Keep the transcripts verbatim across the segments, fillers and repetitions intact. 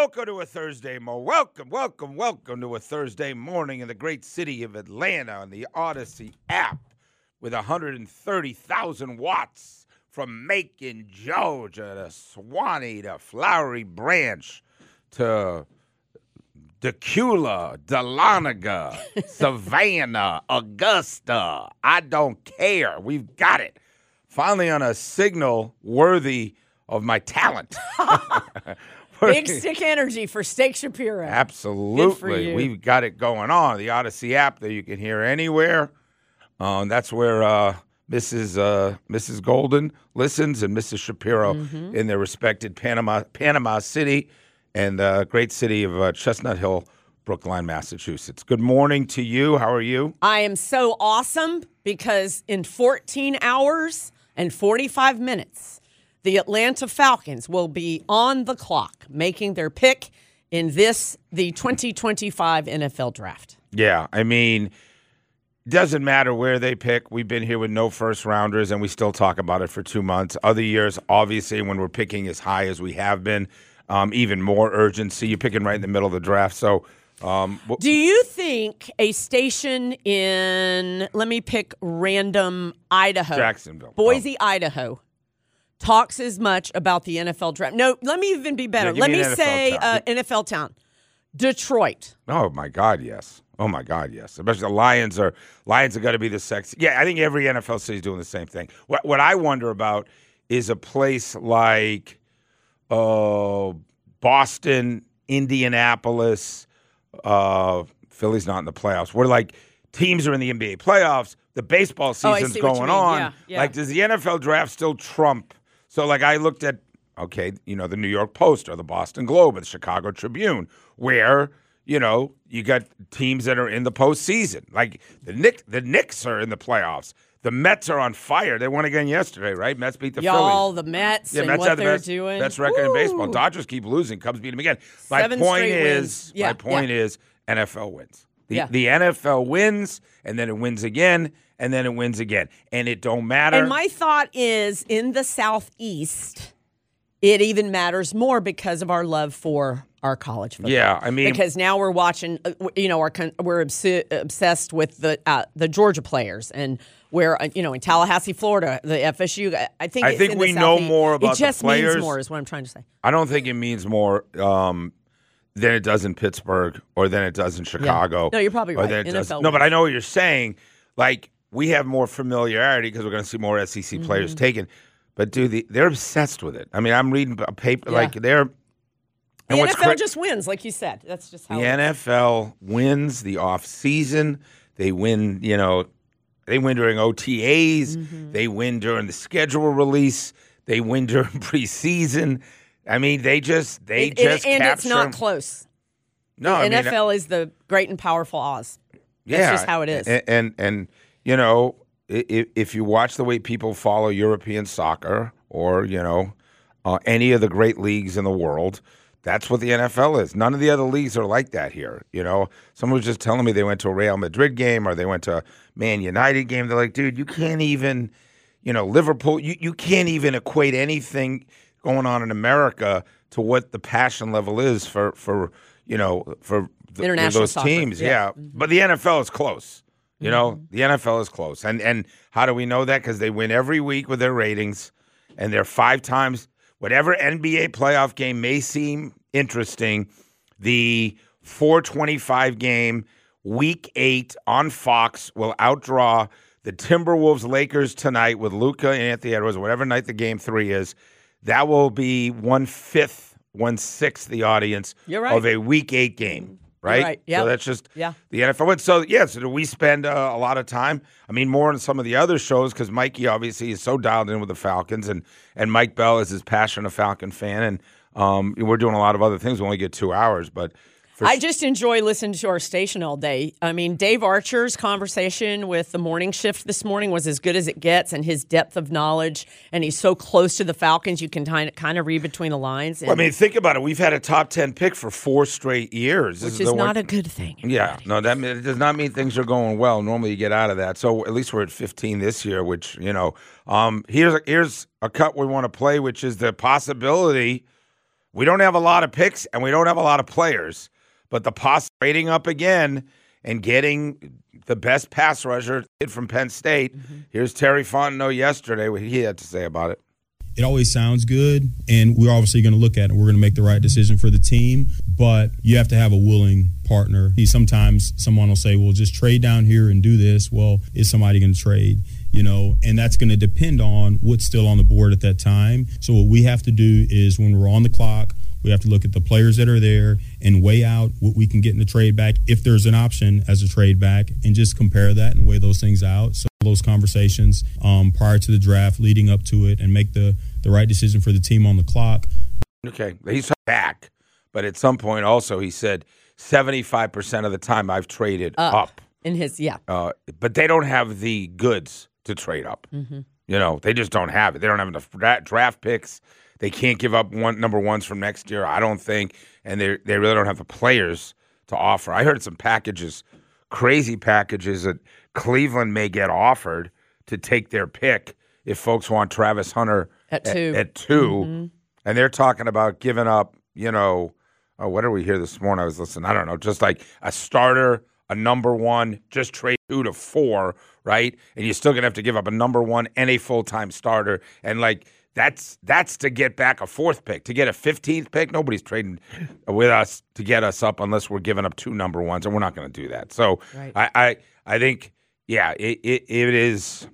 welcome to a Thursday mo. Welcome, welcome, welcome to a Thursday morning in the great city of Atlanta on the Odyssey app with one hundred thirty thousand watts from Macon, Georgia to Swanee to Flowery Branch to Decula, Dahlonega, Savannah, Augusta. I don't care. We've got it. Finally on a signal worthy of my talent. Big stick energy for Steak Shapiro. Absolutely. We've got it going on. The Odyssey app that you can hear anywhere. Um, that's where uh, Missus Uh, Missus Golden listens and Missus Shapiro mm-hmm. in their respected Panama Panama City and the uh, great city of uh, Chestnut Hill, Brookline, Massachusetts. Good morning to you. How are you? I am so awesome because in fourteen hours and forty-five minutes, the Atlanta Falcons will be on the clock making their pick in this, the twenty twenty-five N F L Draft. Yeah, I mean, doesn't matter where they pick. We've been here with no first-rounders, and we still talk about it for two months. Other years, obviously, when we're picking as high as we have been, um, even more urgency. You're picking right in the middle of the draft. So, um, w- do you think a station in, let me pick random, Idaho. Jacksonville. Boise, oh. Idaho. Talks as much about the N F L draft. No, let me even be better. Yeah, let me, me an say N F L uh, N F L town. Detroit. Oh, my God, yes. Oh, my God, yes. Especially the Lions are Lions are going to be the sexy. Yeah, I think every N F L city is doing the same thing. What, what I wonder about is a place like uh, Boston, Indianapolis, uh, Philly's not in the playoffs, where like teams are in the N B A playoffs, the baseball season's oh, going on. Yeah, yeah. Like, does the N F L draft still trump? So, like, I looked at, okay, you know, the New York Post or the Boston Globe or the Chicago Tribune, where, you know, you got teams that are in the postseason. Like, the Knicks, the Knicks are in the playoffs. The Mets are on fire. They won again yesterday, right? Mets beat the Y'all, Phillies. the Mets yeah, and Mets what have the they're best, doing. best record Woo. in baseball. Dodgers keep losing. Cubs beat them again. My Seven point straight is, wins. Yeah, my point yeah. is, N F L wins. The, yeah. the N F L wins, and then it wins again, and then it wins again. And it don't matter. And my thought is, in the Southeast, it even matters more because of our love for our college football. Yeah, I mean, because now we're watching. You know, our we're obs- obsessed with the uh, the Georgia players, and we're you know in Tallahassee, Florida, the F S U. I think I it's think in we the know Southeast. more about it just the players. means more, is what I'm trying to say. I don't think it means more um, than it does in Pittsburgh or than it does in Chicago. Yeah. No, you're probably or right. Than it N F L does. No, but wins. I know what you're saying. Like, we have more familiarity because we're going to see more S E C players Mm-hmm. taken. But, dude, the, they're obsessed with it. I mean, I'm reading a paper, Yeah. like, they're. The And N what's F L cra- just wins, like you said. That's just how the it is. N F L wins the off season. They win, you know, they win during O T As. Mm-hmm. They win during the schedule release. They win during preseason. I mean, they just they It- just it- and capture. it's not close. No, the I mean, N F L is the great and powerful Oz. That's yeah, just how it is. And and, and you know, if, if you watch the way people follow European soccer or you know uh, any of the great leagues in the world. That's what the N F L is. None of the other leagues are like that here. You know, someone was just telling me they went to a Real Madrid game or they went to a Man United game. They're like, dude, you can't even, you know, Liverpool, you, you can't even equate anything going on in America to what the passion level is for, for you know, for the, International those soccer. teams. Yeah. Yeah. Mm-hmm. But the N F L is close. You know, Mm-hmm. the N F L is close. And, and how do we know that? Because they win every week with their ratings and they're five times. Whatever N B A playoff game may seem interesting, the four twenty-five game, week eight on Fox will outdraw the Timberwolves Lakers tonight with Luka and Anthony Edwards, whatever night the game three is. That will be one-fifth, one-sixth the audience You're right. of a week eight game, right? You're right. Yep. So that's just Yeah. the N F L. So, yeah, so do we spend uh, a lot of time? I mean, more on some of the other shows because Mikey obviously is so dialed in with the Falcons, and, and Mike Bell is his passionate Falcon fan, and um, we're doing a lot of other things. We only get two hours, but for I just enjoy listening to our station all day. I mean, Dave Archer's conversation with the morning shift this morning was as good as it gets, and his depth of knowledge, and he's so close to the Falcons, you can kind of, kind of read between the lines. And, Well, I mean, think about it. We've had a top ten pick for four straight years. This which is is the not one- a good thing. Yeah, no, that it does not mean things are going well. Normally, you get out of that. So at least we're at fifteen this year, which you know. Um, here's a, here's a cut we want to play, which is the possibility. we don't have a lot of picks and we don't have a lot of players, but the possibility trading up again and getting the best pass rusher from Penn State. Mm-hmm. Here's Terry Fontenot yesterday, what he had to say about it. It always sounds good, and we're obviously going to look at it. We're going to make the right decision for the team, but you have to have a willing partner. Sometimes someone will say, well, just trade down here and do this. Well, is somebody going to trade? You know, and that's going to depend on what's still on the board at that time. So what we have to do is when we're on the clock, we have to look at the players that are there and weigh out what we can get in the trade back, if there's an option as a trade back, and just compare that and weigh those things out. So those conversations um, prior to the draft, leading up to it, and make the, the right decision for the team on the clock. Okay, he's back, but at some point also he said seventy-five percent of the time I've traded up. up. In his, yeah. Uh, but they don't have the goods to trade up. Mm-hmm. You know, they just don't have it. They don't have enough draft picks. They can't give up one number ones from next year, I don't think, and they they really don't have the players to offer. I heard some packages, crazy packages that Cleveland may get offered to take their pick if folks want Travis Hunter at two. At, at two, mm-hmm. And they're talking about giving up, you know, oh, what did we hear this morning? I was listening. I don't know, just like a starter, a number one, just trade two to four, right? And you're still going to have to give up a number one and a full-time starter. And, like, That's that's to get back a fourth pick. To get a fifteenth pick, nobody's trading with us to get us up unless we're giving up two number ones, and we're not going to do that. So right. I, I I think, yeah, it, it it is.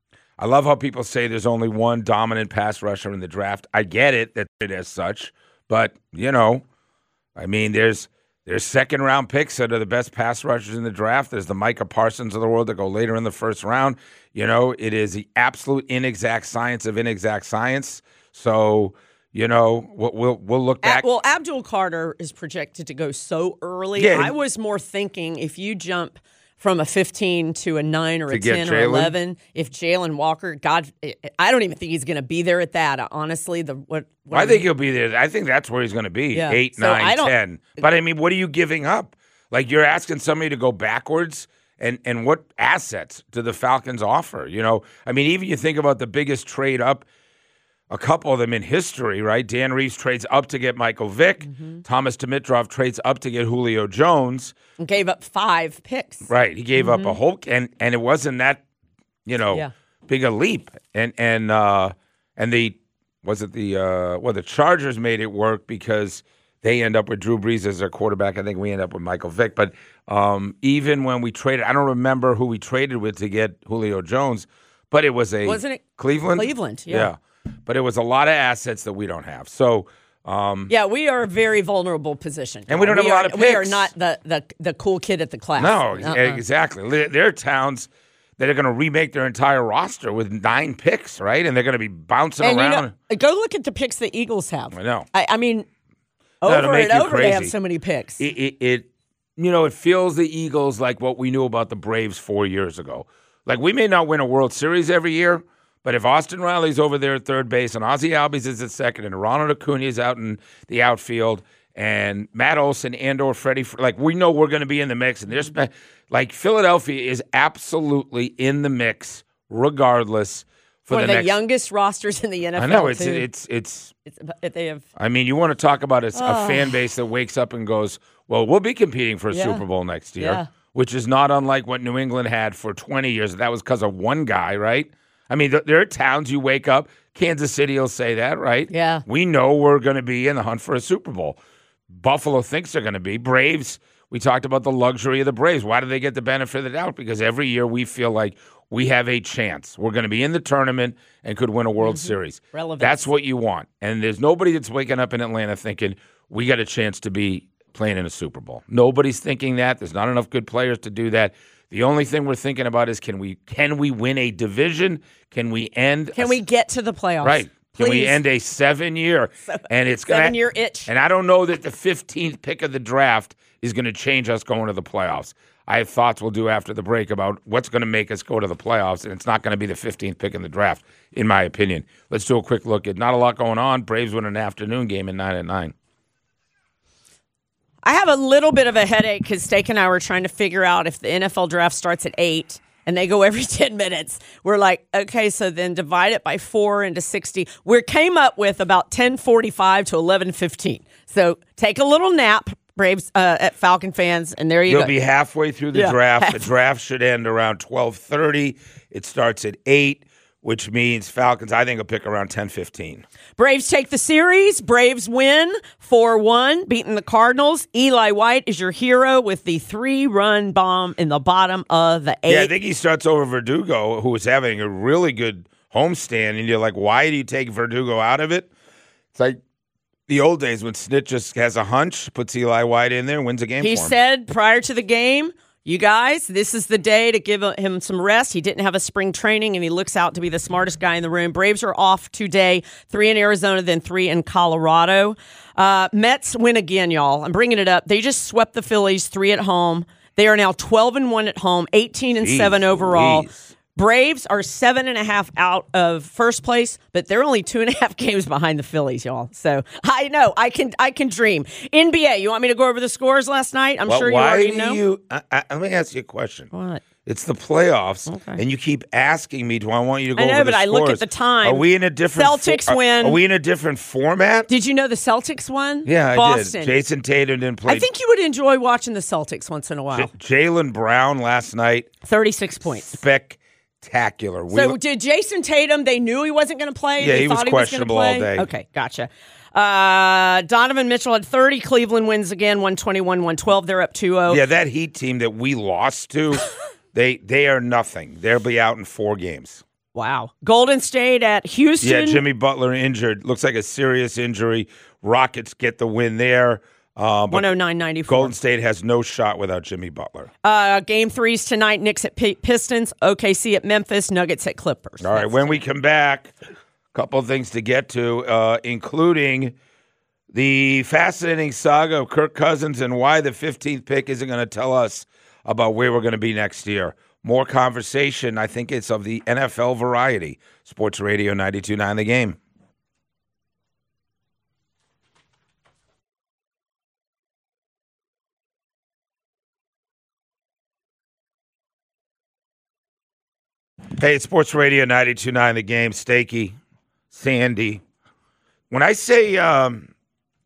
I love how people say there's only one dominant pass rusher in the draft. I get it that it as such, but, you know, I mean, there's there's second-round picks that are the best pass rushers in the draft. There's the Micah Parsons of the world that go later in the first round. You know, it is the absolute inexact science of inexact science. So, you know, we'll we'll, we'll look back. Well, Abdul Carter is projected to go so early. Yeah. I was more thinking if you jump from a fifteen to a nine or a ten or Jaylen? eleven, if Jalen Walker, God, I don't even think he's going to be there at that. Honestly, the what, what I think he'll be there. I think that's where he's going to be, yeah. eight, so nine, ten. But, I mean, what are you giving up? Like, you're asking somebody to go backwards, and, and what assets do the Falcons offer? You know, I mean, even you think about the biggest trade up, a couple of them in history, right? Dan Reeves trades up to get Michael Vick. Mm-hmm. Thomas Dimitrov trades up to get Julio Jones. And gave up five picks. Right. He gave mm-hmm. up a whole – and and it wasn't that, you know, yeah. big a leap. And, and, uh, and the – was it the uh, – well, the Chargers made it work because they end up with Drew Brees as their quarterback. I think we end up with Michael Vick. But um, even when we traded – I don't remember who we traded with to get Julio Jones, but it was a – Wasn't it Cleveland? Cleveland, yeah. Yeah. But it was a lot of assets that we don't have. So, um, yeah, we are a very vulnerable position. And we don't we have a lot are, of picks. We are not the, the, the cool kid at the class. No, uh-uh. exactly. There are towns that are going to remake their entire roster with nine picks, right? And they're going to be bouncing and around. You know, go look at the picks the Eagles have. I know. I, I mean, No, over to make and you over crazy. they have so many picks. It, it, it, you know, it feels the Eagles like what we knew about the Braves four years ago. Like, we may not win a World Series every year, but if Austin Riley's over there at third base and Ozzie Albies is at second and Ronald Acuna is out in the outfield and Matt Olson and or Freddie, like, we know we're going to be in the mix. And there's like Philadelphia is absolutely in the mix regardless for One the of the next, youngest rosters in the N F L. I know it's too. it's it's. It's, they have. I mean, you want to talk about a, Oh. a fan base that wakes up and goes, "Well, we'll be competing for a Yeah. Super Bowl next year," Yeah. which is not unlike what New England had for twenty years. That was because of one guy, right? I mean, th- there are towns you wake up. Kansas City will say that, right? Yeah. We know we're going to be in the hunt for a Super Bowl. Buffalo thinks they're going to be. Braves, we talked about the luxury of the Braves. Why do they get the benefit of the doubt? Because every year we feel like we have a chance. We're going to be in the tournament and could win a World Mm-hmm. Series. Relevance. That's what you want. And there's nobody that's waking up in Atlanta thinking, we got a chance to be playing in a Super Bowl. Nobody's thinking that. There's not enough good players to do that. The only thing we're thinking about is can we can we win a division? Can we end? Can a, we get to the playoffs? right? Can we Please. end a seven year? And it's gonna Seven-year itch. And I don't know that the fifteenth pick of the draft is going to change us going to the playoffs. I have thoughts we'll do after the break about what's going to make us go to the playoffs, and it's not going to be the fifteenth pick in the draft, in my opinion. Let's do a quick look at not a lot going on. Braves win an afternoon game in nine at nine. I have a little bit of a headache because Steak and I were trying to figure out if the N F L draft starts at eight and they go every ten minutes. We're like, okay, so then divide it by four into sixty. We came up with about ten forty-five to eleven fifteen. So take a little nap, Braves uh, at Falcon fans, and there you You'll go. be halfway through the Yeah, draft. half- The draft should end around twelve thirty. It starts at eight, which means Falcons, I think, will pick around ten fifteen. Braves take the series. Braves win four one, beating the Cardinals. Eli White is your hero with the three-run bomb in the bottom of the eighth. Yeah, I think he starts over Verdugo, who was having a really good homestand, and you're like, why do you take Verdugo out of it? It's like the old days when Snit just has a hunch, puts Eli White in there, and wins a game He for him. said prior to the game, you guys, this is the day to give him some rest. He didn't have a spring training, and he looks out to be the smartest guy in the room. Braves are off today, three in Arizona, then three in Colorado. Uh, Mets win again, y'all. I'm bringing it up. They just swept the Phillies, three at home. They are now twelve and one at home, eighteen and seven Jeez overall. Louise. Braves are seven and a half out of first place, but they're only two and a half games behind the Phillies, y'all. So I know I can I can dream. N B A, you want me to go over the scores last night? I'm Well, sure you why already do know. You, I, I, let me ask you a question. What? It's the playoffs, Okay. and you keep asking me, do I want you to go I know, over the but I scores? look at the time. Are we in a different Celtics are- win. Are we in a different format? Did you know the Celtics won? Yeah, I Boston. did. Jason Tatum didn't play. I think you would enjoy watching the Celtics once in a while. J- Jaylen Brown last night, thirty-six points. spectacular. We- So did Jason Tatum, they knew he wasn't going to play? Yeah, They he was thought he was gonna questionable all play? day. Okay, gotcha. Uh, Donovan Mitchell had thirty. Cleveland wins again, one twenty-one one twelve. They're up two oh. yeah, that Heat team that we lost to, they they are nothing. They'll be out in four games. Wow. Golden State at Houston. Yeah, Jimmy Butler injured. Looks like a serious injury. Rockets get the win there. Uh, but one oh nine ninety-four. Golden State has no shot without Jimmy Butler. Uh, game threes tonight. Knicks at P- Pistons. O K C at Memphis. Nuggets at Clippers. All right, That's when we come back, a couple of things to get to, uh, including the fascinating saga of Kirk Cousins and why the fifteenth pick isn't going to tell us about where we're going to be next year. More conversation, I think it's of the N F L variety. Sports Radio ninety-two point nine The Game. Hey, it's Sports Radio ninety-two point nine The Game. Stakey, Sandy. When I say um,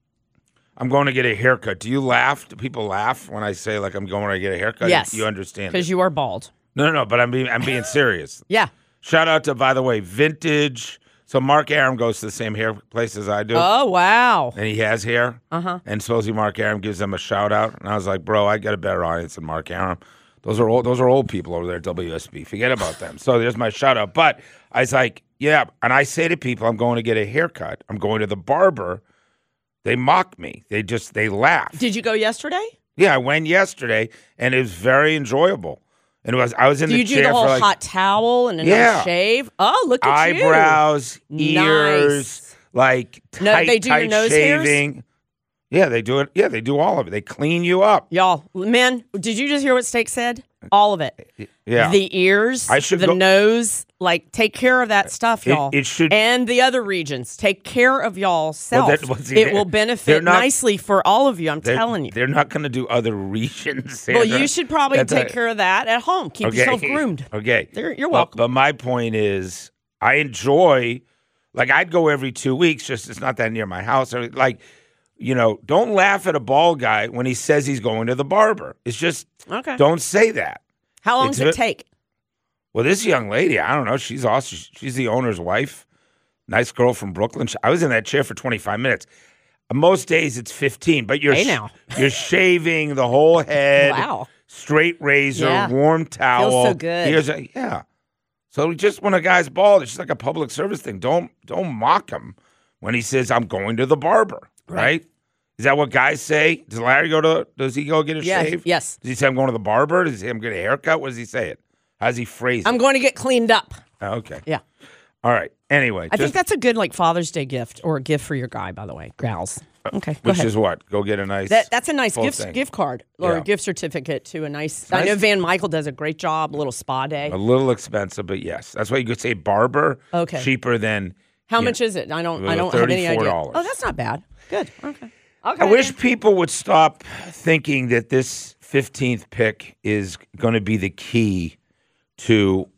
I'm going to get a haircut, do you laugh? Do people laugh when I say like I'm going to get a haircut? Yes. You understand? because it. you are bald. No, no, no. But I'm being I'm being serious. Yeah. Shout out to, by the way, Vintage. So Mark Aram goes to the same hair place as I do. Oh, wow. And he has hair. Uh-huh. And supposedly Mark Aram gives them a shout out. And I was like, bro, I got a better audience than Mark Aram. Those are old, those are old people over there at W S B. Forget about them. So there's my shout out. But I was like, yeah. And I say to people, I'm going to get a haircut. I'm going to the barber. They mock me. They just, they laugh. Did you go yesterday? Yeah, I went yesterday, and it was very enjoyable. And it was, I was in Do the you do chair the whole for like hot towel and a Yeah. nice shave? Oh, look at you. eyebrows, ears, Nice. like No, tight, they do your tight nose hairs? shaving. Yeah, they do it. Yeah, they do all of it. They clean you up. Y'all, men, did you just hear what Steak said? All of it. Yeah. The ears, I should the go- nose, like take care of that stuff, It- y'all. it should- And the other regions, take care of y'all self. that- well, see, it they're- will they're benefit not- nicely for all of you. I'm They're, telling you. They're not going to do other regions. Well, Sandra. you should probably That's take a- care of that at home. Keep Okay. yourself groomed. Okay. You're- you're But- welcome. But, my point is, I enjoy, like, I'd go every two weeks, just it's not that near my house. Or, like, you know, don't laugh at a bald guy when he says he's going to the barber. It's just, Okay. don't say that. How long It's does it a- take? Well, this young lady, I don't know. She's awesome. She's the owner's wife. Nice girl from Brooklyn. I was in that chair for twenty-five minutes. Most days it's fifteen, but you're Hey, now. you're shaving the whole head. Wow. Straight razor, Yeah. warm towel. so good. Here's a, yeah. So just when a guy's bald, it's just like a public service thing. Don't don't mock him when he says I'm going to the barber. Right? Right. Is that what guys say? Does Larry go to? Does he go get a Yeah, shave? yes. Does he say I'm going to the barber? Does he say I'm getting a haircut? What does he say it? How does he phrase it? I'm going to get cleaned up. Oh, okay. Yeah. All right. Anyway, I think just- that's a good like Father's Day gift or a gift for your guy, by the way. Growls. Okay. Go which ahead. is what? Go get a nice. That, that's a nice full gift thing. gift card or Yeah. a gift certificate to a nice. I know nice. Van Michael does a great job. A little spa day. a little expensive, but yes, that's why you could say barber. Okay. Cheaper than. How you much know, is it? I don't. I uh, don't have any idea. thirty-four dollars. Oh, that's not bad. Good. Okay. Okay. I wish people would stop thinking that this fifteenth pick is going to be the key to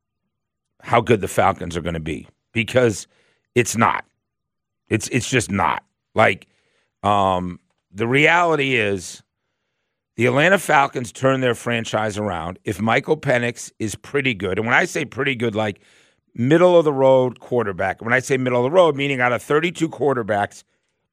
how good the Falcons are going to be, because it's not. It's it's just not. Like, um, the reality is the Atlanta Falcons turn their franchise around if Michael Penix is pretty good. And when I say pretty good, like middle-of-the-road quarterback. When I say middle of the road, meaning out of thirty-two quarterbacks,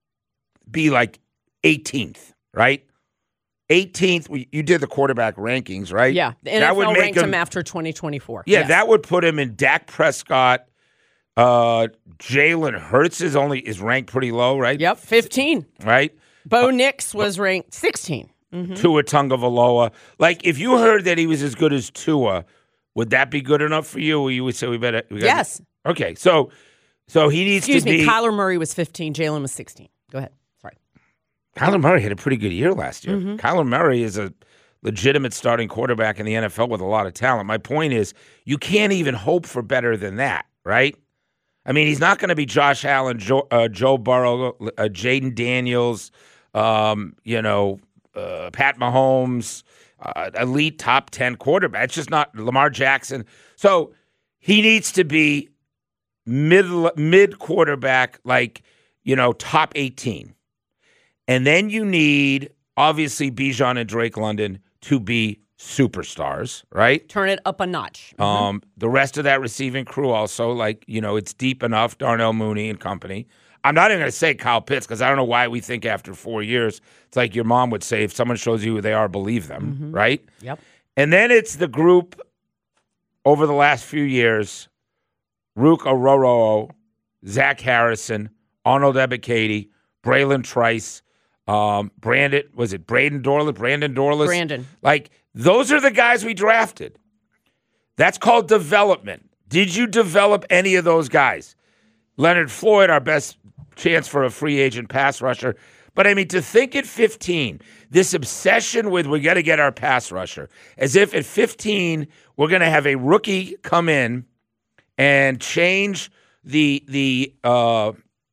be like eighteenth, right? eighteenth, you did the quarterback rankings, right? Yeah, the N F L that would make ranked him, him after twenty twenty-four. Yeah, yes. that would put him in Dak Prescott. Uh, Jalen Hurts is only is ranked pretty low, right? Yep, fifteen. Right? Bo Nix was ranked sixteen. Mm-hmm. Tua Tagovailoa. Like, if you heard that he was as good as Tua, would that be good enough for you? Or you would say we better? We gotta, yes. Okay, so so he needs Excuse to be. me. Kyler Murray was fifteen. Jalen was sixteen. Go ahead. Sorry. Kyler Murray had a pretty good year last year. Mm-hmm. Kyler Murray is a legitimate starting quarterback in the N F L with a lot of talent. My point is, you can't even hope for better than that, right? I mean, he's not going to be Josh Allen, Joe, uh, Joe Burrow, uh, Jaden Daniels, um, you know, uh, Pat Mahomes, uh, elite top ten quarterback. It's just not Lamar Jackson. So he needs to be mid mid quarterback, like, you know, top eighteen. And then you need, obviously, Bijan and Drake London to be superstars, right? Turn it up a notch. Mm-hmm. Um, the rest of that receiving crew also, like, you know, it's deep enough, Darnell Mooney and company. I'm not even going to say Kyle Pitts because I don't know why we think after four years, it's like your mom would say, if someone shows you who they are, believe them, mm-hmm. right? Yep. And then it's the group over the last few years, Rook Ororo, Zach Harrison, Arnold Ebiketie, Braylon Trice, um, Brandon, was it Braden Dorless? Brandon Dorless? Brandon. Like, those are the guys we drafted. That's called development. Did you develop any of those guys? Leonard Floyd, our best chance for a free agent pass rusher. But, I mean, to think at fifteen, this obsession with we got to get our pass rusher, as if at fifteen we're going to have a rookie come in and change the the uh,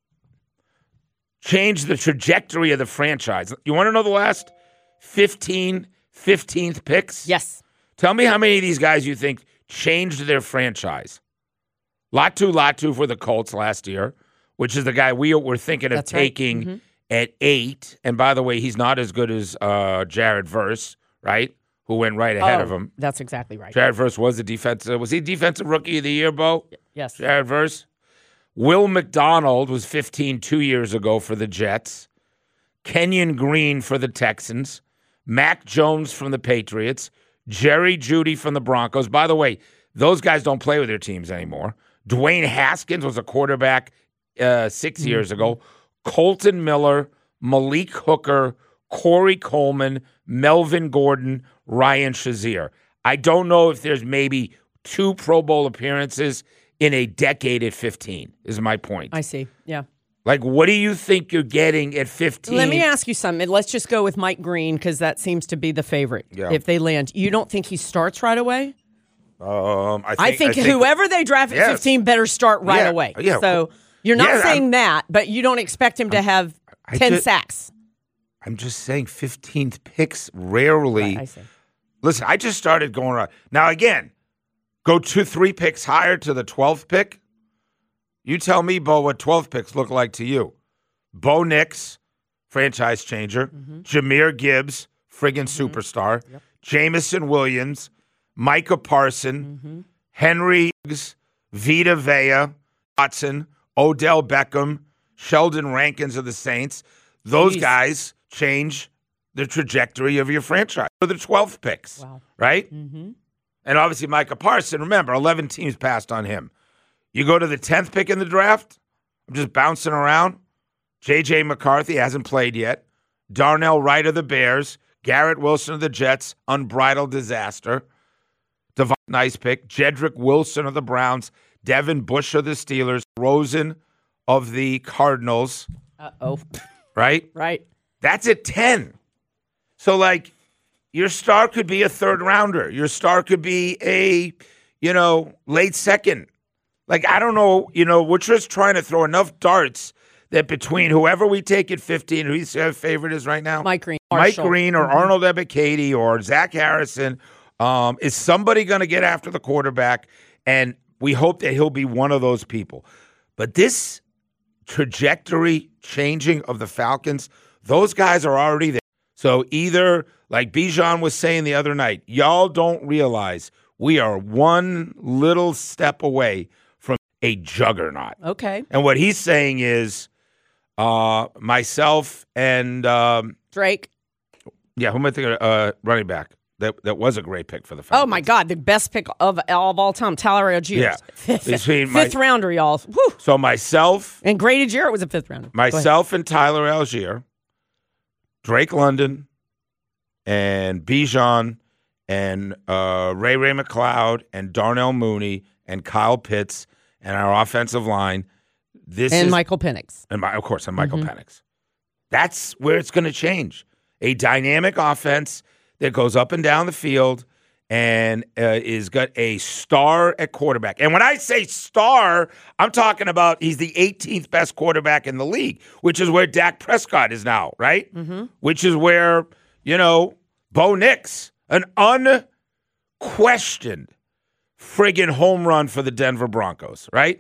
change the trajectory of the franchise. You want to know the last fifteen, fifteenth picks? Yes. Tell me how many of these guys you think changed their franchise. Latu Latu for the Colts last year, which is the guy we were thinking of That's right. taking Mm-hmm. at eight. And by the way, he's not as good as uh, Jared Verse, right? Who went right ahead oh, of him. That's exactly right. Jared Verse was the defensive. Was he defensive rookie of the year, Bo? Yes. Jared Verse. Will McDonald was fifteen two years ago for the Jets. Kenyon Green for the Texans. Mac Jones from the Patriots. Jerry Jeudy from the Broncos. By the way, those guys don't play with their teams anymore. Dwayne Haskins was a quarterback uh, six mm-hmm. years ago. Colton Miller, Malik Hooker, Corey Coleman, Melvin Gordon, Ryan Shazier. I don't know if there's maybe two Pro Bowl appearances in a decade at fifteen, is my point. I see. Yeah. Like, what do you think you're getting at fifteen? Let me ask you something. Let's just go with Mike Green because that seems to be the favorite yeah. if they land. You don't think he starts right away? Um, I think, I think, I think whoever they draft at yes. fifteen better start right yeah, away. Yeah. So you're not yeah, saying I'm, that, but you don't expect him to have I ten just, sacks. I'm just saying fifteenth picks rarely. Right, I see. Listen, I just started going around. Now, again, go two, three picks higher to the twelfth pick. You tell me, Bo, what twelfth picks look like to you. Bo Nix, franchise changer. Mm-hmm. Jahmyr Gibbs, friggin' mm-hmm. superstar. Yep. Jamison Williams, Micah Parson, mm-hmm. Henry Hughes, Vita Vea, Watson, Odell Beckham, Sheldon Rankins of the Saints. Those Jeez. guys change the trajectory of your franchise for the twelfth picks, wow. right? Mm-hmm. And obviously Micah Parson, remember, eleven teams passed on him. You go to the tenth pick in the draft, I'm just bouncing around. J J McCarthy hasn't played yet. Darnell Wright of the Bears. Garrett Wilson of the Jets. Unbridled disaster. Devon, nice pick. Jedrick Wilson of the Browns. Devin Bush of the Steelers. Rosen of the Cardinals. Uh-oh. Right? Right. That's at ten. So, like, your star could be a third rounder. Your star could be a, you know, late second. Like, I don't know, you know, we're just trying to throw enough darts that between whoever we take at fifteen, who your favorite is right now? Mike Green. Mike Marshall. Green or mm-hmm. Arnold Ebiketie or Zach Harrison Um, is somebody going to get after the quarterback? And we hope that he'll be one of those people. But this trajectory changing of the Falcons, those guys are already there. So either, like Bijan was saying the other night, y'all don't realize we are one little step away from a juggernaut. Okay. And what he's saying is uh, myself and um, Drake. Yeah, who am I thinking? Uh, running back. That that was a great pick for the Falcons. Oh, my God. The best pick of, of all time. Tyler Algier. Yeah. Fifth, Between fifth my- rounder, y'all. Woo. So myself, And Grady Jarrett was a fifth rounder. Go ahead. myself and Tyler Algier, Drake London, and Bijan, and uh, Ray Ray McLeod, and Darnell Mooney, and Kyle Pitts, and our offensive line. This And is, Michael Penix. and my, of course, and Michael Mm-hmm. Penix. That's where it's going to change. A dynamic offense that goes up and down the field and uh, is got a star at quarterback. And when I say star, I'm talking about he's the eighteenth best quarterback in the league, which is where Dak Prescott is now, right? Mm-hmm. Which is where, you know, Bo Nix, an unquestioned friggin' home run for the Denver Broncos, right?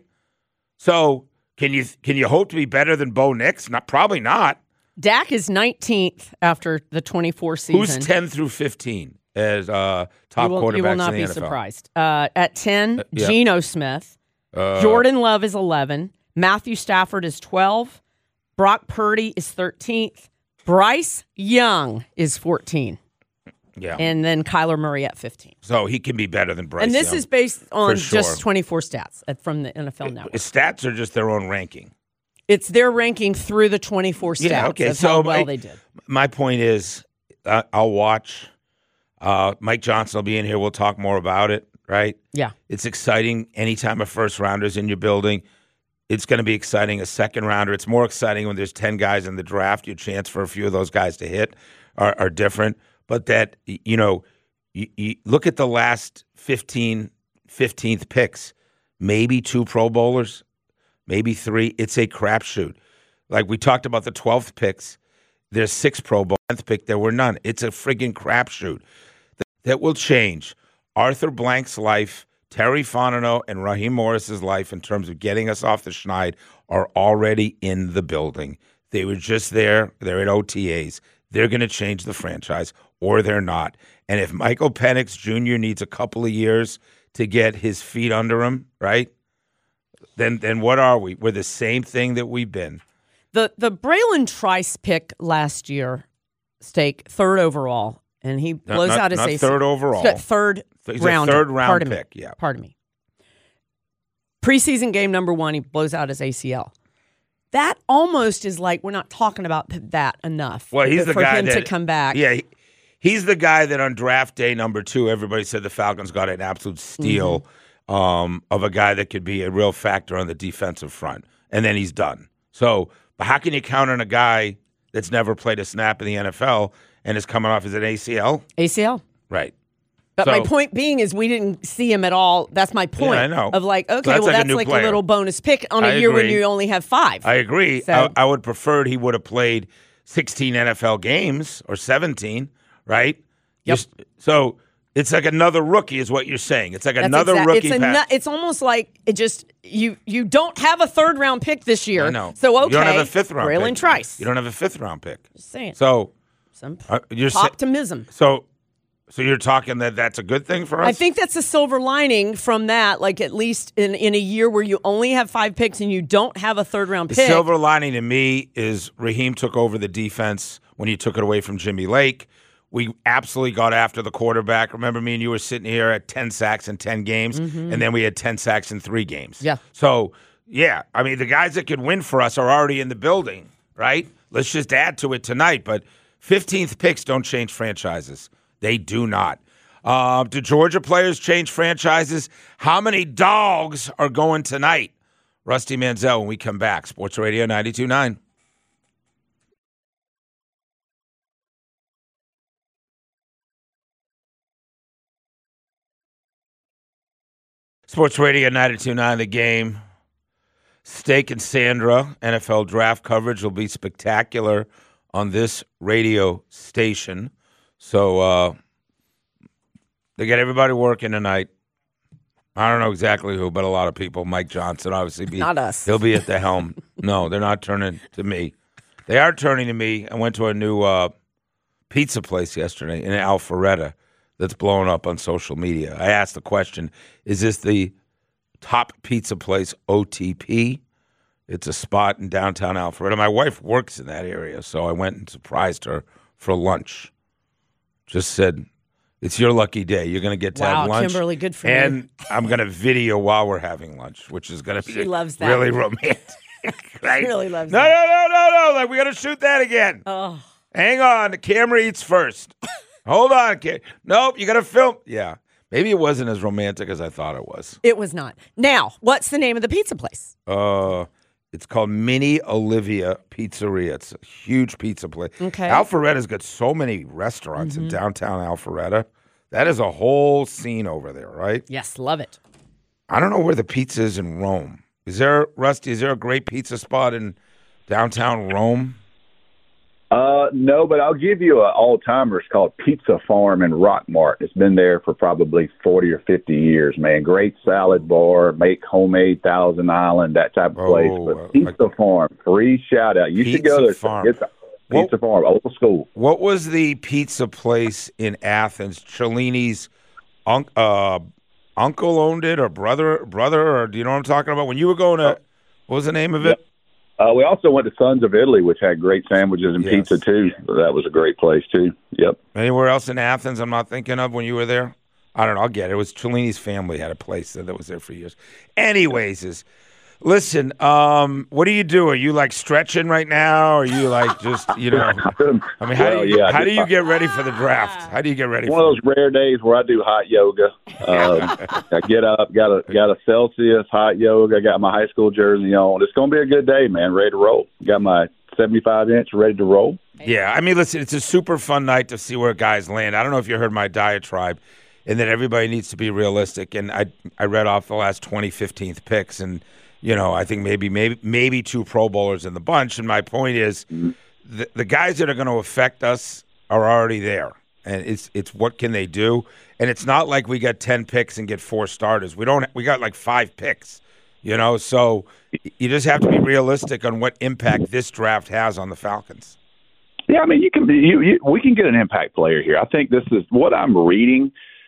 So can you can you hope to be better than Bo Nix? Not probably not. Dak is nineteenth after the twenty-four season. Who's ten through fifteen as uh, top you will, quarterbacks you will not in the be N F L? surprised. Uh, at ten, yeah. Geno Smith. Uh, Jordan Love is eleven. Matthew Stafford is twelve. Brock Purdy is thirteenth. Bryce Young is fourteen. Yeah. And then Kyler Murray at fifteen. So he can be better than Bryce And this Young. is based on sure. just twenty-four stats at- from the N F L Network. His stats are just their own ranking. It's their ranking through the twenty-four stats Yeah, okay. of So how well my, they did. my point is, uh, I'll watch. Uh, Mike Johnson will be in here. We'll talk more about it, right? Yeah. It's exciting anytime a first rounder is in your building. It's going to be exciting. A second rounder, it's more exciting when there's ten guys in the draft. Your chance for a few of those guys to hit are, are different. But that, you know, you, you look at the last fifteen, fifteenth picks, maybe two Pro Bowlers, maybe three. It's a crapshoot. Like we talked about the twelfth picks, there's six Pro Bowl. tenth pick, there were none. It's a friggin' crapshoot. That, that will change Arthur Blank's life, Terry Fontenot, and Raheem Morris's life in terms of getting us off the schneid are already in the building. They were just there. They're at O T As. They're going to change the franchise, or they're not. And if Michael Penix Junior needs a couple of years to get his feet under him, right, then then what are we? We're the same thing that we've been. The the Braylon Trice pick last year, Steak, third overall, and he blows not, out his not A C L. third overall. Third He's a round. third round Pardon pick, me. yeah. Pardon me. Preseason game number one, he blows out his A C L. That almost is like we're not talking about that enough. Well, he's the for guy him that, to come back. Yeah, he, he's the guy that on draft day number two, everybody said the Falcons got an absolute steal Mm-hmm. um, of a guy that could be a real factor on the defensive front, and then he's done. So, but how can you count on a guy that's never played a snap in the N F L and is coming off as an A C L? A C L. Right. But So- my point being is we didn't see him at all. That's my point. Yeah, I know. Of like, So okay, that's well, like a that's new like a player. little bonus pick on a I year when agree. you only have five. I agree. So- I, I would prefer he would have played sixteen N F L games or seventeen, right? Yep. Just- so it's like another rookie is what you're saying. It's like That's another exact- rookie It's, a pass. nu- it's almost like it just you you don't have a third round pick this year. I know. So okay, You don't have a fifth round Braylon pick. Trice. You don't have a fifth round pick. Just saying. So Some uh, you're sa- optimism. so so you're talking that that's a good thing for us? I think that's a silver lining from that. Like at least in, in a year where you only have five picks and you don't have a third round the pick. silver lining to me is Raheem took over the defense when he took it away from Jimmy Lake. We absolutely got after the quarterback. Remember me and you were sitting here at ten sacks in ten games, and then we had ten sacks in three games. Mm-hmm. Yeah. So, yeah, I mean, the guys that could win for us are already in the building, right? Let's just add to it tonight. But fifteenth picks don't change franchises. They do not. Uh, do Georgia players change franchises? How many dogs are going tonight? Rusty Manziel when we come back. Sports Radio ninety-two point nine. Sports Radio ninety-two point nine, The Game. Steak and Sandra, N F L draft coverage will be spectacular on this radio station. So uh, They got everybody working tonight. I don't know exactly who, but a lot of people. Mike Johnson, obviously. Be, Not us. He'll be at the helm. No, they're not turning to me. They are turning to me. I went to a new uh, pizza place yesterday in Alpharetta that's blowing up on social media. I asked the question, is this the top pizza place O T P? It's a spot in downtown Alpharetta. My wife works in that area, so I went and surprised her for lunch. Just said, it's your lucky day. You're going to get to Wow, have lunch. Kimberly, good for and you. And I'm going to video while we're having lunch, which is going to be She loves that. really romantic. Right? She really loves no, that. No, no, no, no, no. We got to shoot that again. Oh. Hang on. The camera eats first. Hold on. Kid. Nope, you got to film. Yeah. Maybe it wasn't as romantic as I thought it was. It was not. Now, what's the name of the pizza place? Uh, It's called Mini Olivia Pizzeria. It's a huge pizza place. Okay. Alpharetta's got so many restaurants Mm-hmm. in downtown Alpharetta. That is a whole scene over there, right? Yes, love it. I don't know where the pizza is in Rome. Is there, Rusty, is there a great pizza spot in downtown Rome? Uh, no, but I'll give you an all-timer. It's called Pizza Farm in Rockmart. It's been there for probably forty or fifty years, man. Great salad bar, make homemade Thousand Island, that type of place. Oh, But uh, Pizza like- Farm, free shout-out. You should go Pizza there. Farm. It's a Pizza Farm, old school. What was the pizza place in Athens? Cellini's un- uh, uncle owned it, or brother, brother, or do you know what I'm talking about? When you were going to, what was the name of it? Uh, we also went to Sons of Italy, which had great sandwiches and Yes. pizza, too. So that was a great place, too. Yep. Anywhere else in Athens I'm not thinking of when you were there? I don't know. I'll get it. It was Cellini's family had a place that was there for years. Anyways, is listen, um, what do you do? Are you like stretching right now? Or are you like just, you know, I mean, how, Well, do, you, yeah, how I do do- you get ready for the draft? How do you get ready One for of those rare days where I do hot yoga. Um, I get up, got a got a Celsius hot yoga. I got my high school jersey on. It's going to be a good day, man. Ready to roll. Got my seventy-five inch ready to roll. Yeah, I mean, listen, it's a super fun night to see where guys land. I don't know if you heard my diatribe and that everybody needs to be realistic. And I I read off the last twenty, fifteenth picks, and, you know, I think maybe maybe maybe two Pro Bowlers in the bunch. And my point is the, the guys that are going to affect us are already there. And it's it's what can they do? And it's not like we get ten picks and get four starters. We don't. We got like five picks, you know. So you just have to be realistic on what impact this draft has on the Falcons. Yeah, I mean, you can be. You, you, we can get an impact player here. I think this is what I'm reading.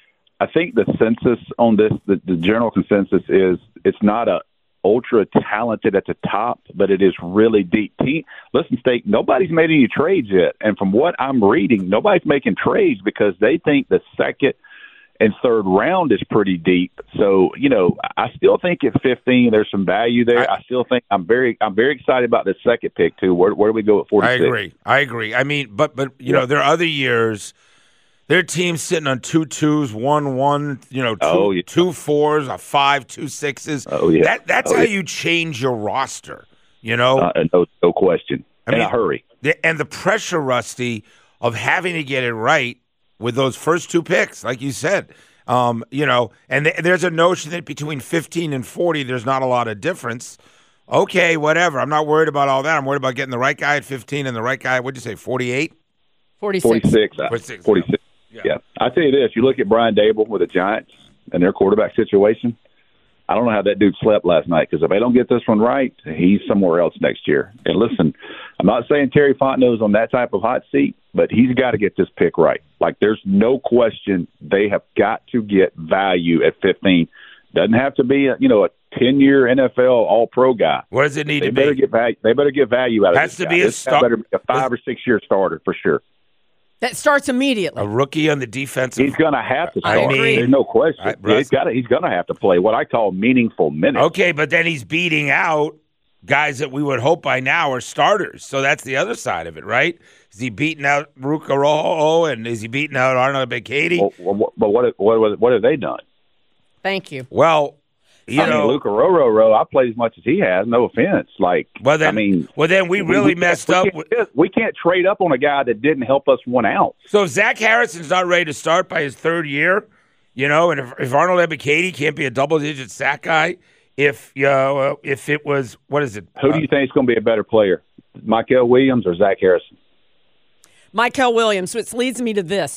I think the census on this, the, the general consensus is it's not a ultra talented at the top, but it is really deep team. Listen, Steak, nobody's made any trades yet. And from what I'm reading, nobody's making trades because they think the second and third round is pretty deep. So, you know, I still think at fifteen there's some value there. I, I still think I'm very I'm very excited about the second pick too. Where where do we go at forty-six? I agree. I agree. I mean, but but you Yeah. know, there are other years there are teams sitting on two twos, one one, you know, two, Oh, yeah. two fours, a five, two sixes. Oh, yeah. That that's Oh, how yeah. you change your roster, you know? Uh, no, no question. I In mean- a hurry. The- and the pressure, Rusty, of having to get it right with those first two picks, like you said. Um, you know, and th- there's a notion that between fifteen and forty, there's not a lot of difference. Okay, whatever. I'm not worried about all that. I'm worried about getting the right guy at fifteen and the right guy, what'd you say, forty-eight? forty-six. forty-six. uh, forty-six, forty-six. yeah. Yeah. I tell you this, you look at Brian Dable with the Giants and their quarterback situation. I don't know how that dude slept last night because if they don't get this one right, he's somewhere else next year. And listen, I'm not saying Terry Fontenot's on that type of hot seat, but he's got to get this pick right. Like, there's no question they have got to get value at fifteen. Doesn't have to be a, you know, a ten-year N F L All-Pro guy. What does it need They to better be? get value. They better get value out of Has this to guy. be a This guy star- better be a five or six-year starter for sure. That starts immediately. A rookie on the defensive. He's going to have to I start. agree. There's no question. I- Russ- he's got to. He's going to have to play what I call meaningful minutes. Okay, but then he's beating out guys that we would hope by now are starters. So that's the other side of it, right? Is he beating out Ruka Rojo and is he beating out Arnold Beckady? Well, well, but what what what have they done? Thank you. Well, you I know, mean, Luca Roro, I play as much as he has. No offense. Like, well then, I mean, well then we really messed we up. Can't, with- we can't trade up on a guy that didn't help us one out. So if Zach Harrison's not ready to start by his third year, you know, and if, if Arnold Ebiketie can't be a double-digit sack guy, if you know, uh, if it was what is it? Who do you think is going to be a better player, Michael Williams or Zach Harrison? Michael Williams, which leads me to this.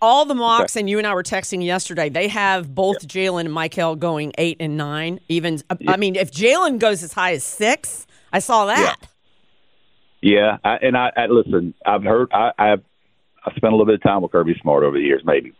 all the mocks, okay. and you and I were texting yesterday, they have both yeah. Jalen and Michael going eight and nine. Even, yeah. I mean, if Jalen goes as high as six, I saw that. Yeah, yeah I, and I, I listen. I've heard. I, I've I spent a little bit of time with Kirby Smart over the years. Maybe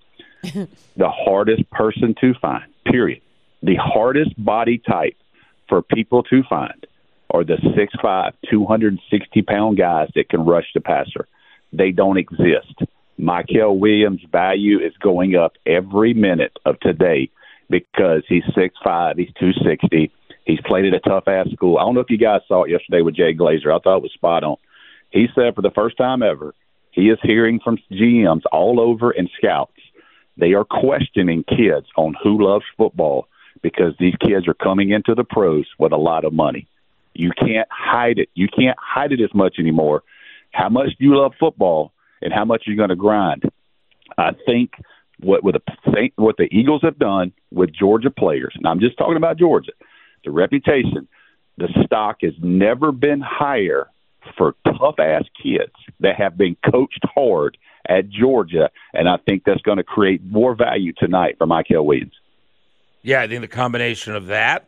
the hardest person to find. Period. The hardest body type for people to find are the six five, two hundred sixty pound guys that can rush the passer. They don't exist. Michael Williams' value is going up every minute of today because he's six five, he's two sixty, he's played at a tough-ass school. I don't know if you guys saw it yesterday with Jay Glazer. I thought it was spot on. He said for the first time ever, he is hearing from G Ms all over and scouts. They are questioning kids on who loves football because these kids are coming into the pros with a lot of money. You can't hide it. You can't hide it as much anymore. How much do you love football? And how much you're going to grind. I think what with the what the Eagles have done with Georgia players, and I'm just talking about Georgia, the reputation, the stock has never been higher for tough-ass kids that have been coached hard at Georgia, and I think that's going to create more value tonight for Michael Williams. Yeah, I think the combination of that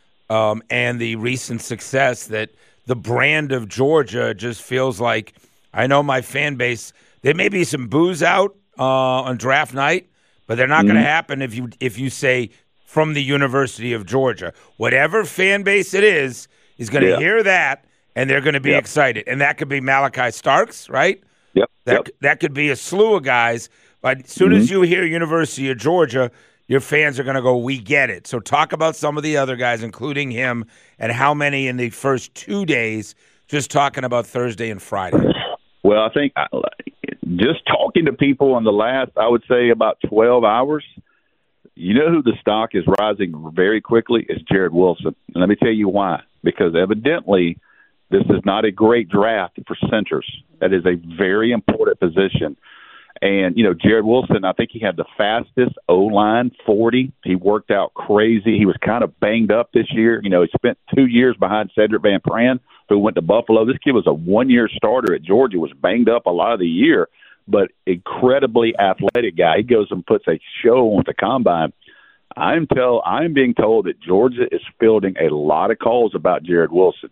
um, and the recent success that the brand of Georgia just feels like, I know my fan base, there may be some boos out uh, on draft night, but they're not mm-hmm. going to happen if you if you say from the University of Georgia. Whatever fan base it is, is going to yeah. hear that, and they're going to be yep. excited. And that could be Malachi Starks, right? Yep. That, yep. that could be a slew of guys. But as soon mm-hmm. as you hear University of Georgia, your fans are going to go, we get it. So talk about some of the other guys, including him, and how many in the first two days, just talking about Thursday and Friday. Well, I think just talking to people in the last, I would say, about twelve hours, you know who the stock is rising very quickly is Jared Wilson. And let me tell you why. Because evidently this is not a great draft for centers. That is a very important position. And, you know, Jared Wilson, I think he had the fastest O-line, forty. He worked out crazy. He was kind of banged up this year. You know, he spent two years behind Cedric Van Pran, who went to Buffalo. This kid was a one-year starter at Georgia, was banged up a lot of the year, but incredibly athletic guy. He goes and puts a show on the combine. I'm tell I'm being told that Georgia is fielding a lot of calls about Jared Wilson.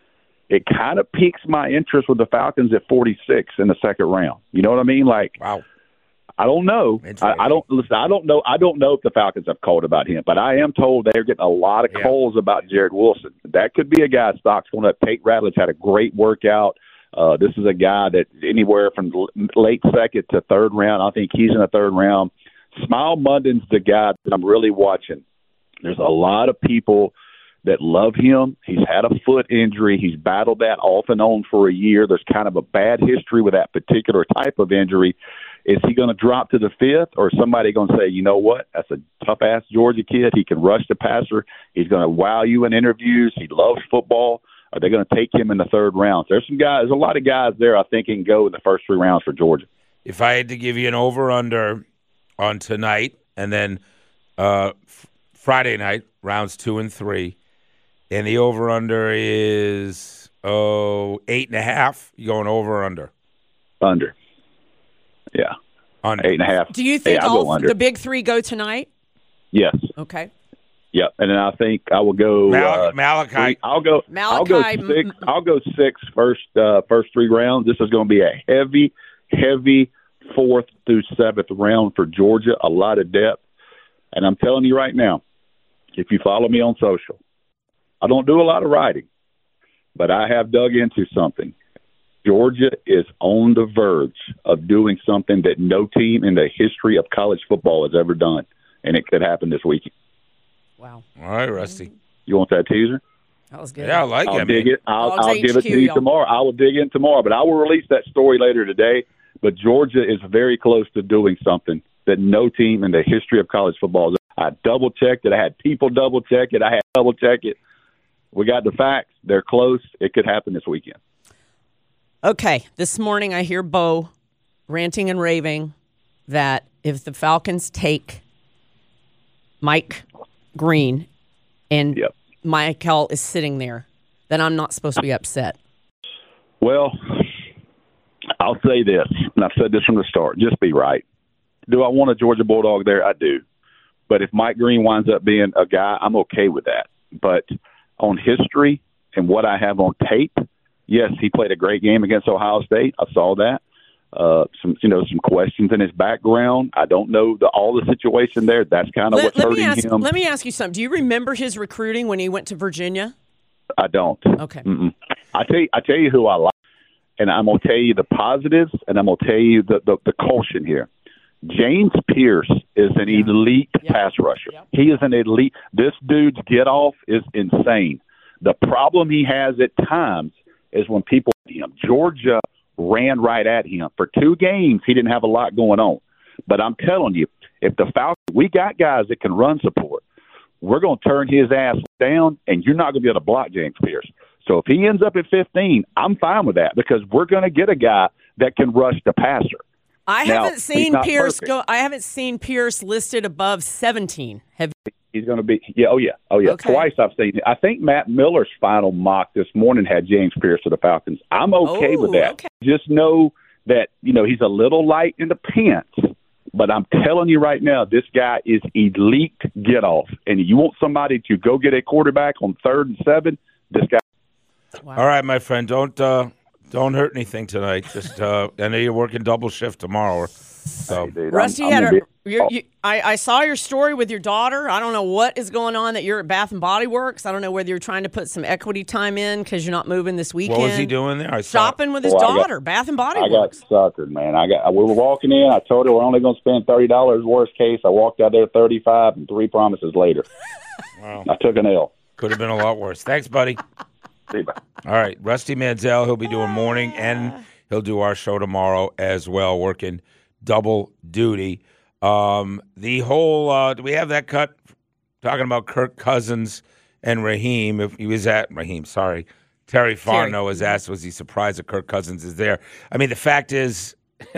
It kind of piques my interest with the Falcons at forty-six in the second round. You know what I mean? Like, wow. I don't know. I, I don't listen. I don't know. I don't know if the Falcons have called about him, but I am told they're getting a lot of yeah. calls about Jared Wilson. That could be a guy stock's going up. Tate Ratledge had a great workout. Uh, this is a guy that anywhere from late second to third round. I think he's in the third round. Smile Munden's the guy that I'm really watching. There's a lot of people that love him. He's had a foot injury. He's battled that off and on for a year. There's kind of a bad history with that particular type of injury. Is he going to drop to the fifth, or is somebody going to say, you know what, that's a tough-ass Georgia kid. He can rush the passer. He's going to wow you in interviews. He loves football. Are they going to take him in the third round? There's some guys, there's a lot of guys there I think can go in the first three rounds for Georgia. If I had to give you an over-under on tonight and then uh, f- Friday night, rounds two and three, and the over-under is, oh, eight and a half, you going over or under? Under. Yeah. Under. Eight and a half. Do you think hey, all the big three go tonight? Yes. Okay. Yep, and then I think I will go Mal- uh, Malachi. Three, I'll go. Malachi. I'll go six. I'll go six first. Uh, first three rounds. This is going to be a heavy, heavy fourth through seventh round for Georgia. A lot of depth, and I'm telling you right now, if you follow me on social, I don't do a lot of writing, but I have dug into something. Georgia is on the verge of doing something that no team in the history of college football has ever done, and it could happen this weekend. Wow. All right, Rusty. You want that teaser? That was good. Yeah, I like I'll it. dig man. it. I'll, Dogs I'll H Q, give it to you y'all. tomorrow. I will dig in tomorrow, but I will release that story later today. But Georgia is very close to doing something that no team in the history of college football has. I double-checked it. I had people double-check it. I had double-check it. We got the facts. They're close. It could happen this weekend. Okay, this morning I hear Bo ranting and raving that if the Falcons take Mike Green and yep. Michael is sitting there, then I'm not supposed to be upset. Well, I'll say this, and I've said this from the start. Just be right. do I want a Georgia Bulldog there? I do. But if Mike Green winds up being a guy, I'm okay with that. But on history and what I have on tape, yes, he played a great game against Ohio State. I saw that. Uh, some, you know, some questions in his background. I don't know the, all the situation there. That's kind of let, what's let hurting me ask, him. Let me ask you something. Do you remember his recruiting when he went to Virginia? I don't. Okay. Mm-mm. I tell you, I tell you who I like, and I'm gonna tell you the positives, and I'm gonna tell you the the, the caution here. James Pierce is an Yeah. elite Yep. pass rusher. Yep. He is an elite. This dude's get off is insane. The problem he has at times is when people him. Georgia ran right at him. For two games, he didn't have a lot going on. But I'm telling you, if the Falcons, we got guys that can run support, we're going to turn his ass down, and you're not going to be able to block James Pierce. So if he ends up at fifteen, I'm fine with that because we're going to get a guy that can rush the passer. I Now, haven't he's seen not Pierce perfect. go. I haven't seen Pierce listed above seventeen. Have He's going to be, yeah, oh, yeah, oh, yeah. Okay. Twice I've seen it. I think Matt Miller's final mock this morning had James Pierce to the Falcons. I'm okay Oh, with that. okay. Just know that, you know, he's a little light in the pants, but I'm telling you right now, this guy is elite get off. And you want somebody to go get a quarterback on third and seven, this guy. wow. All right, my friend, don't uh, don't hurt anything tonight. Just uh, I know you're working double shift tomorrow. So Hey, dude, I'm- Rusty I'm had gonna a. be- You, you, I, I saw your story with your daughter. I don't know what is going on that you're at Bath and Body Works. I don't know whether you're trying to put some equity time in because you're not moving this weekend. what was he doing there? I saw Shopping with his Well, I got- daughter, Bath and Body I got Works. suckered, man. I got. We were walking in. I told her we're only going to spend thirty dollars. Worst case, I walked out there thirty-five, and three promises later, Wow. I took an L. Could have been a lot worse. Thanks, buddy. See you, bye. All right, Rusty Manziel, he'll be doing morning, and he'll do our show tomorrow as well, working double duty. Um, the whole, uh, do we have that cut? Talking about Kirk Cousins and Raheem. If he was at Raheem, sorry, Terry Fontenot was asked, was he surprised that Kirk Cousins is there? I mean, the fact is,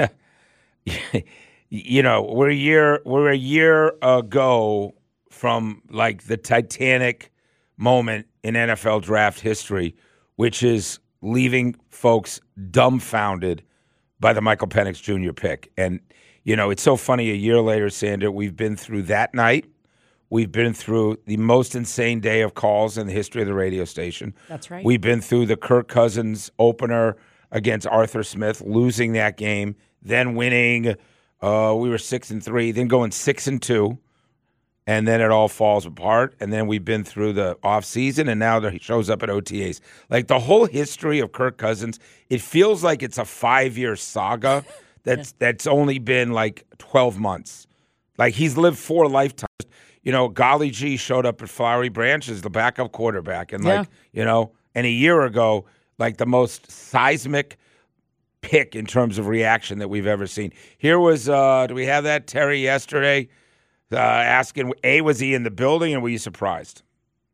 you know, we're a year, we're a year ago from like the Titanic moment in N F L draft history, which is leaving folks dumbfounded by the Michael Penix Junior pick. And, you know, it's so funny a year later, Sander, we've been through that night. We've been through the most insane day of calls in the history of the radio station. That's right. We've been through the Kirk Cousins opener against Arthur Smith, losing that game, then winning. Uh, we were six and three, then going six and two. And then it all falls apart. And then we've been through the offseason, and now he shows up at O T As. Like the whole history of Kirk Cousins, it feels like it's a five-year saga that's that's only been like twelve months. Like he's lived four lifetimes. You know, Golly G showed up at Flowery Branch as the backup quarterback. And like, Yeah. you know, and a year ago, like the most seismic pick in terms of reaction that we've ever seen. Here was, uh, do we have that, Terry, yesterday? Uh, asking, A, was he in the building, and were you surprised?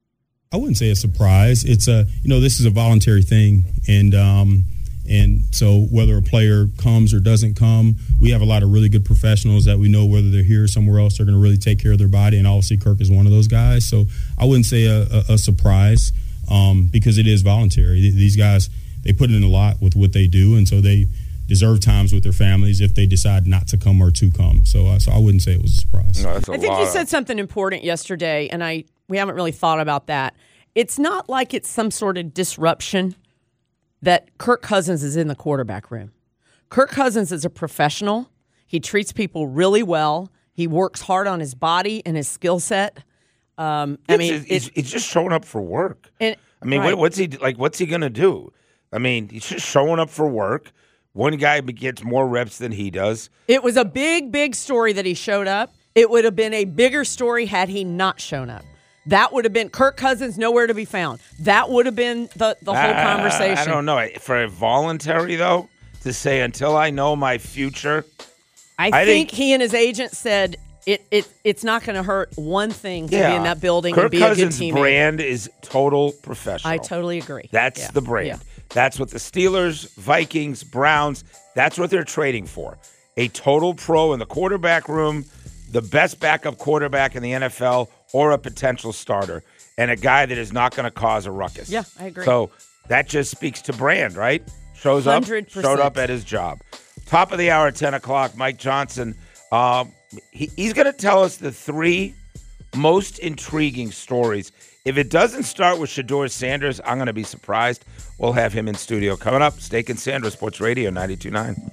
I wouldn't say a surprise. It's a, you know, this is a voluntary thing. And, um, and so whether a player comes or doesn't come, we have a lot of really good professionals that we know whether they're here or somewhere else, they're going to really take care of their body. And obviously Kirk is one of those guys. So I wouldn't say a, a, a surprise um, because it is voluntary. These guys, they put in a lot with what they do. And so they deserve times with their families if they decide not to come or to come. So, uh, so I wouldn't say it was a surprise. No, that's a I think lot you of- said something important yesterday, and I we haven't really thought about that. It's not like it's some sort of disruption that Kirk Cousins is in the quarterback room. Kirk Cousins is a professional. He treats people really well. He works hard on his body and his skill set. Um, I mean, it's, it's, it's just showing up for work. And, I mean, right. what, what's he like? What's he going to do? I mean, he's just showing up for work. One guy gets more reps than he does. It was a big, big story that he showed up. It would have been a bigger story had he not shown up. That would have been Kirk Cousins nowhere to be found. That would have been the, the whole Uh, conversation. I don't know. For a voluntary, though, to say until I know my future, I, I think, think- he and his agent said it, it it's not going to hurt one thing to be in that building Kirk and be Cousins' a good teammate. brand is total professional. I totally agree. That's Yeah, the brand. yeah. That's what the Steelers, Vikings, Browns, that's what they're trading for. A total pro in the quarterback room, the best backup quarterback in the N F L, or a potential starter, and a guy that is not going to cause a ruckus. Yeah, I agree. So that just speaks to brand, right? Shows up, one hundred percent. showed up at his job. Top of the hour, ten o'clock, Mike Johnson Um, he, he's going to tell us the three most intriguing stories. If it doesn't start with Shedeur Sanders, I'm going to be surprised. We'll have him in studio coming up. Steak and Sanders, Sports Radio ninety-two point nine.